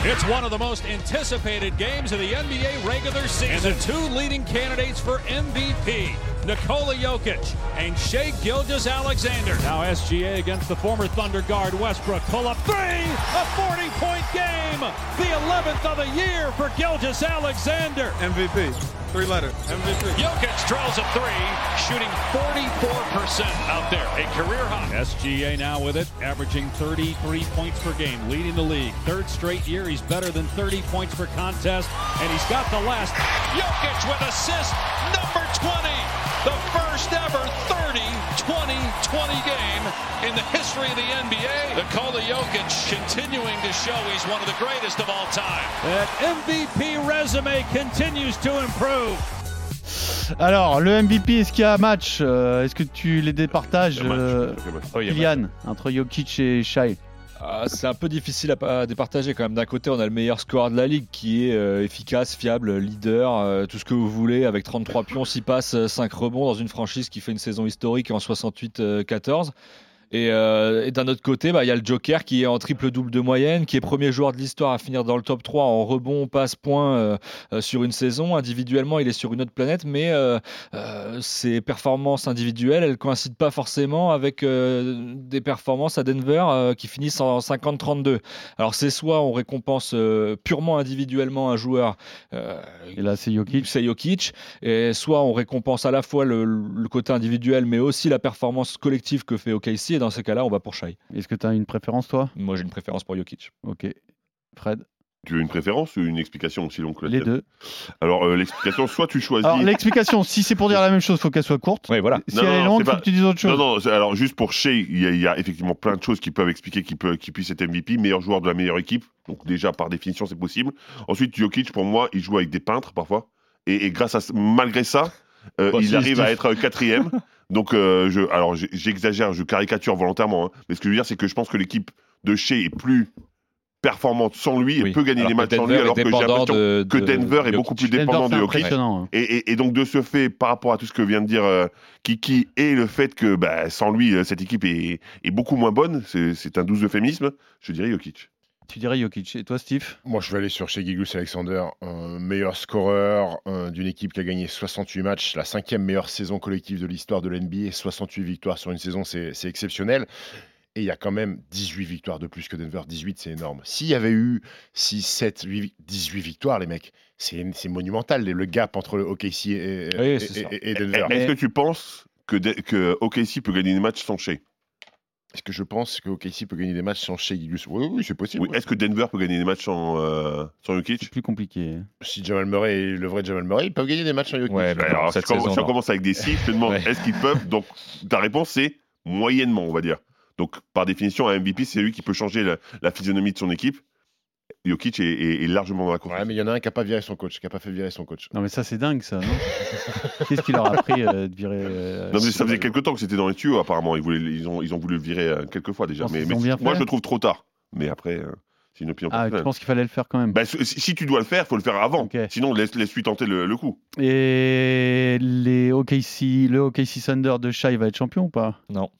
It's one of the most anticipated games of the NBA regular season. And the two leading candidates for MVP, Nikola Jokic and Shai Gilgeous-Alexander. Now SGA against the former Thunder guard Westbrook. Pull up three, a 40-point game. The 11th of the year for Gilgeous-Alexander. MVP. Three-letter MVP. Jokic drills a three, shooting 44% out there, a career high. SGA now with it, averaging 33 points per game, leading the league. Third straight year, he's better than 30 points per contest, and he's got the last. Jokic with assist number 20, the first ever 30-20-20 game in the history of the NBA. Nikola Jokic continuing to show he's one of the greatest of all time. That MVP resume continues to improve. Alors, le MVP, est-ce qu'il y a un match Est-ce que tu les départages, Kylian, entre Jokic et Shai? C'est un peu difficile à départager quand même. D'un côté, on a le meilleur scoreur de la ligue qui est efficace, fiable, leader, tout ce que vous voulez, avec 33 pions, 6 passes, 5 rebonds dans une franchise qui fait une saison historique en 68-14. Et d'un autre côté, il y a le Joker qui est en triple-double de moyenne, qui est premier joueur de l'histoire à finir dans le top 3 en rebond, passe, point sur une saison. Individuellement, il est sur une autre planète, mais ses performances individuelles, elles ne coïncident pas forcément avec des performances à Denver qui finissent en 50-32. Alors c'est soit on récompense purement individuellement un joueur, et là c'est Jokic, et soit on récompense à la fois le côté individuel, mais aussi la performance collective que fait OKC. Dans ces cas-là, on va pour Shai. Est-ce que tu as une préférence, toi? Moi, j'ai une préférence pour Jokic. Ok. Fred? Tu veux une préférence ou une explication aussi longue que la Les tienne? deux. Alors, l'explication, soit tu choisis... Alors, l'explication, si c'est pour dire la même chose, il faut qu'elle soit courte. Oui, voilà. Si elle est longue, il faut que tu dises autre chose. Non, alors juste pour Shai, il y a effectivement plein de choses qui peuvent expliquer qu'il puisse être MVP, meilleur joueur de la meilleure équipe. Donc déjà, par définition, c'est possible. Ensuite, Jokic, pour moi, il joue avec des peintres, parfois. Et malgré ça, il arrive à être quatrième. Donc, j'exagère, je caricature volontairement. Hein. Mais ce que je veux dire, c'est que je pense que l'équipe de Shai est plus performante sans lui et peut gagner les matchs sans lui, alors que j'ai l'impression que Denver est beaucoup plus dépendant de Jokic. Et donc, de ce fait, par rapport à tout ce que vient de dire Kiki, et le fait que sans lui, cette équipe est beaucoup moins bonne, c'est un doux euphémisme, je dirais Jokic. Tu dirais Jokic. Et toi, Steve? Moi, je vais aller sur Shai Gilgeous-Alexander, meilleur scoreur d'une équipe qui a gagné 68 matchs, la 5e meilleure saison collective de l'histoire de l'NBA, 68 victoires sur une saison, c'est exceptionnel. Et il y a quand même 18 victoires de plus que Denver. 18, c'est énorme. S'il y avait eu 6, 7, 8, 18 victoires, les mecs, c'est monumental, le gap entre le OKC et Denver. Est-ce que tu penses que OKC peut gagner des matchs sans Shai? Est-ce que je pense que OKC peut gagner des matchs sans Shai Gilgeous? Oui, c'est possible. Oui. Est-ce que Denver peut gagner des matchs sans Jokic? C'est plus compliqué. Si Jamal Murray est le vrai Jamal Murray, ils peuvent gagner des matchs sans Jokic. Ouais, alors, si on commence avec des si, je te demande, est-ce qu'ils peuvent? Donc, ta réponse, c'est moyennement, on va dire. Donc, par définition, un MVP, c'est lui qui peut changer la physionomie de son équipe. Jokic est largement dans la course. Ouais, mais il y en a un qui n'a pas viré son coach, qui n'a pas fait virer son coach. Non, mais ça, c'est dingue, ça, non? Qu'est-ce qu'il leur a appris de virer Non, mais ça faisait quelques temps que c'était dans les tuyaux, apparemment. Ils ont voulu le virer quelques fois déjà. Mais moi, je le trouve trop tard. Mais après, c'est une opinion personnelle. Tu penses qu'il fallait le faire quand même? Si tu dois le faire, il faut le faire avant. Okay. Sinon, laisse-lui tenter le coup. Et le OKC Thunder de Shai va être champion ou pas? Non.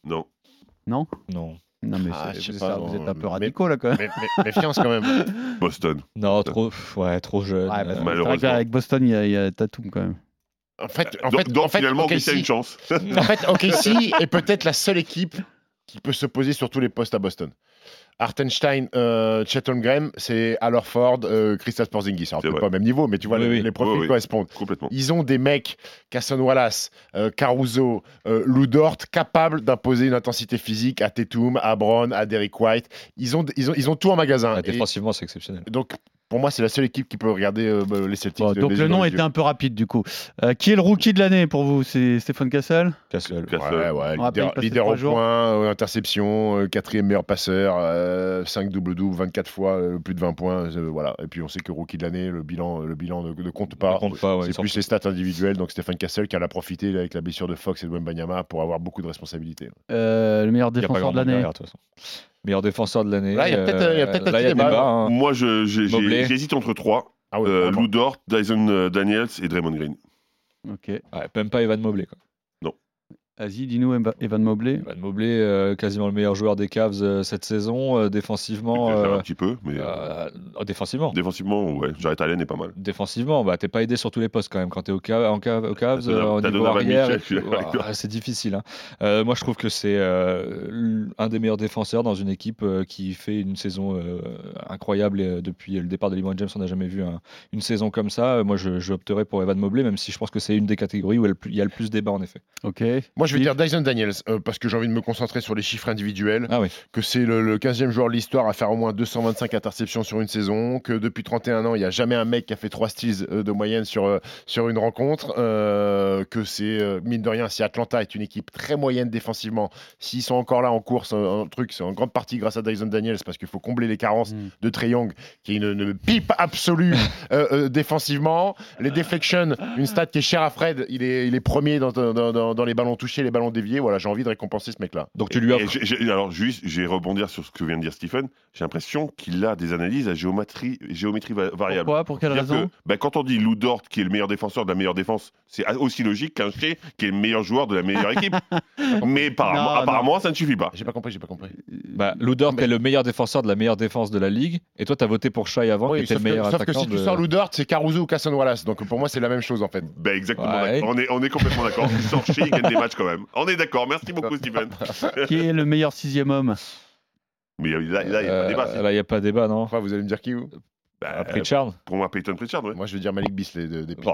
Non, mais vous êtes un peu radicaux là quand même. Méfiance quand même. Boston. Non, trop jeune. Malheureusement. Avec Boston, il y a Tatum quand même. En fait, finalement, OKC a une chance. En fait, OKC est peut-être la seule équipe qui peut se poser sur tous les postes à Boston. Hartenstein, Chet Holmgren, c'est Al Horford, Kristaps Porzingis. Alors, peut-être pas au même niveau, mais tu vois, les profils correspondent. Complètement. Ils ont des mecs, Cason Wallace, Caruso, Lou Dort, capables d'imposer une intensité physique à Tatum, à Brown, à Derrick White. Ils ont tout en magasin. Défensivement, c'est exceptionnel. Donc, pour moi, c'est la seule équipe qui peut regarder les Celtics. Bon, donc le nom était un peu rapide du coup. Qui est le rookie de l'année pour vous? C'est Stéphane Cassel? Castle. Leader au point, interception, 4e meilleur passeur, 5 double-double, 24 fois plus de 20 points. Voilà. Et puis on sait que rookie de l'année, le bilan ne compte pas. C'est plus les stats individuelles. Donc Stéphane Cassel qui en a profité avec la blessure de Fox et de Wembanyama pour avoir beaucoup de responsabilités. Le meilleur défenseur de l'année? Meilleur défenseur de l'année. Là, il y a peut-être un débat. Hein. Moi, j'hésite entre 3. Lou Dort, Dyson Daniels et Draymond Green. Ok. Ouais, même pas Evan Mobley, quoi. Non. Vas-y, dis-nous Evan Mobley. Evan Mobley, quasiment le meilleur joueur des Cavs cette saison. Défensivement. Un petit peu, mais. Défensivement. Défensivement, ouais, Jarrett Allen est pas mal. Défensivement, t'es pas aidé sur tous les postes quand même. Quand t'es au Cavs, au niveau Donovan arrière, Mitchell, c'est difficile. Hein. Moi, je trouve que c'est un des meilleurs défenseurs dans une équipe qui fait une saison incroyable. Et, depuis le départ de LeBron James, on n'a jamais vu une saison comme ça. Moi, je opterais pour Evan Mobley, même si je pense que c'est une des catégories où il y a le plus débat en effet. Ok. Moi, je vais dire Dyson Daniels, parce que j'ai envie de me concentrer sur les chiffres individuels. Ah oui. Que c'est le 15e joueur de l'histoire à faire au moins 225 interceptions sur une saison, que depuis 31 ans, il n'y a jamais un mec qui a fait 3 steals de moyenne sur une rencontre, que c'est, mine de rien, si Atlanta est une équipe très moyenne défensivement, s'ils sont encore là en course, c'est en grande partie grâce à Dyson Daniels, parce qu'il faut combler les carences de Trae Young, qui est une pipe absolue défensivement. Les deflections, une stat qui est chère à Fred, il est premier dans les ballons touchés, les ballons déviés. Voilà, j'ai envie de récompenser ce mec-là. Donc tu lui offres. Alors, juste, je vais rebondir sur ce que vient de dire Stephen. J'ai l'impression qu'il a des analyses à géométrie variable. Pourquoi ? Pour quelle raison ? Quand on dit Lou Dort qui est le meilleur défenseur de la meilleure défense, c'est aussi logique qu'un Shea qui est le meilleur joueur de la meilleure équipe. Mais apparemment, ça ne suffit pas. J'ai pas compris. Lou Dort est le meilleur défenseur de la meilleure défense de la ligue. Et toi, tu as voté pour Shai avant, qui était le meilleur attaquant. Sauf que si tu sors Lou Dort, c'est Caruso ou Casson Wallace. Donc pour moi, c'est la même chose en fait. Exactement. Ouais. On est complètement d'accord. Il sort Shea, il gagne des matchs quand même. On est d'accord. Merci beaucoup, Stephen. Qui est le meilleur 6e homme ? Mais là, il n'y a pas débat. Là, il n'y a pas débat, non. Enfin, vous allez me dire qui vous ? Pritchard. Pour moi, Peyton Pritchard, ouais. Moi, je vais dire Malik Beasley des Pistons.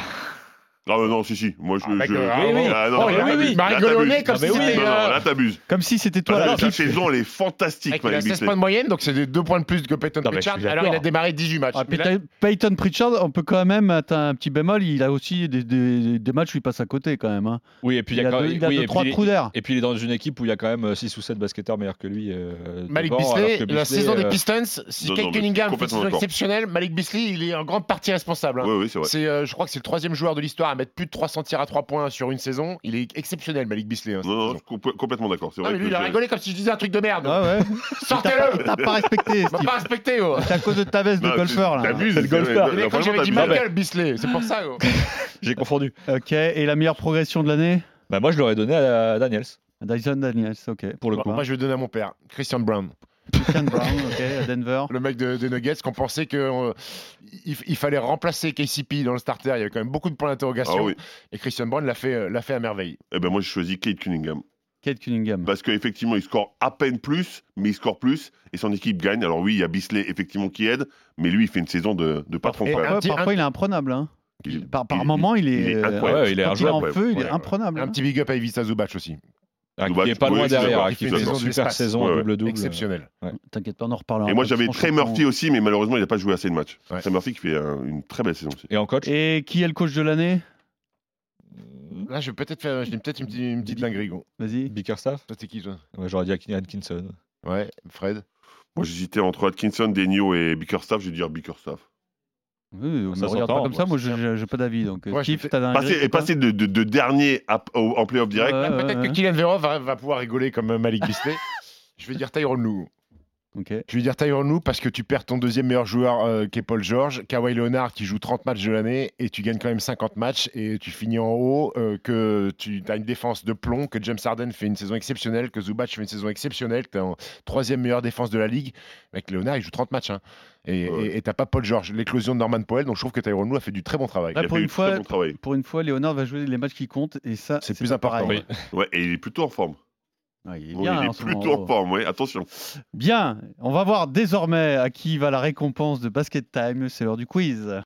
Ah non, si. Moi, je. oui. Ah, non, Il m'a rigolé au nez comme si c'était. Non, là, t'abuses. Comme si c'était toi. Sa saison, elle est fantastique, Il a Malik 16 Beasley. points de moyenne, donc c'est 2 points de plus que Peyton Pritchard. Alors, il a démarré 18 matchs. Peyton Pritchard, on peut quand même mettre un petit bémol. Il a aussi des matchs où il passe à côté quand même. Hein. Oui, et puis il a 2-3 trous d'air. Et puis il est dans une équipe où il y a quand même 6 ou 7 basketteurs meilleurs que lui. Malik Beasley, la saison des Pistons, si Kate Cunningham fait une saison exceptionnelle, Malik Beasley, il est en grande partie responsable. Oui, c'est vrai. Je crois que c'est le 3e joueur de l'histoire à mettre plus de 300 tirs à 3 points sur une saison. Il est exceptionnel, Malik Beasley. Non, complètement d'accord. C'est vrai. Lui, il a rigolé comme si je disais un truc de merde. Ouais. Sortez-le. T'as pas respecté. T'as pas respecté. C'est à cause de ta veste de golfeur là. T'abuses. C'est le golfeur. J'avais dit Michael Beasley, c'est pour ça. J'ai confondu. Ok, et la meilleure progression de l'année ? Moi, je l'aurais donné à Daniels. Dyson Daniels, ok. Pour le coup. Moi, je vais donner à mon père, Christian Brown. Christian Brown, ok, à Denver. Le mec des Nuggets, qu'on pensait qu'il fallait remplacer KCP dans le starter. Il y avait quand même beaucoup de points d'interrogation. Ah oui. Et Christian Brown l'a fait à merveille. Moi, je choisis Kate Cunningham. Kate Cunningham. Parce qu'effectivement, il score à peine plus, mais il score plus. Et son équipe gagne. Alors oui, il y a Beasley, effectivement, qui aide. Mais lui, il fait une saison de patron. Parfois, il est imprenable. Hein. Par moment, il est incroyable. Il est quand il est en feu, il est imprenable. Un petit big up à Ivica Zubac aussi. Qui est pas loin derrière, qui fait une super saison, double-double. Exceptionnel. T'inquiète pas, on en reparlera. Et moi, j'avais Trey Murphy aussi, mais malheureusement, il n'a pas joué assez de matchs. Trey Murphy qui fait une très belle saison aussi. Et en coach. Et qui est le coach de l'année ? Là, je vais peut-être faire une petite dinguerie. Vas-y. Bickerstaff. Toi, c'est qui, toi ? J'aurais dit Atkinson. Ouais, Fred. Moi, j'hésitais entre Atkinson, Denio et Bickerstaff. Je vais dire Bickerstaff. Oui, on Ça ne regarde s'entend, pas comme ça, moi j'ai pas d'avis. Donc, Steve, t'as un passer de dernier en playoff direct. Peut-être que Kylian Verov va pouvoir rigoler comme Malik Beasley. Je vais dire Tyronn Lue. Okay. Je vais dire Tyronn Lue parce que tu perds ton 2e meilleur joueur qui est Paul George, Kawhi Leonard qui joue 30 matchs de l'année et tu gagnes quand même 50 matchs et tu finis en haut, que tu as une défense de plomb, que James Harden fait une saison exceptionnelle, que Zubac fait une saison exceptionnelle, que tu es en 3e meilleure défense de la ligue. Avec Leonard, il joue 30 matchs. Hein. Et t'as pas Paul George, l'éclosion de Norman Powell, donc je trouve que Tyronn Lue a fait du très bon travail. Là, pour une fois, Leonard va jouer les matchs qui comptent et ça, c'est plus important. Oui. Ouais, et il est plutôt en forme. Ouais, il est bien, il est plutôt en forme, oui, attention. Bien, on va voir désormais à qui va la récompense de Basket Time, c'est l'heure du quiz.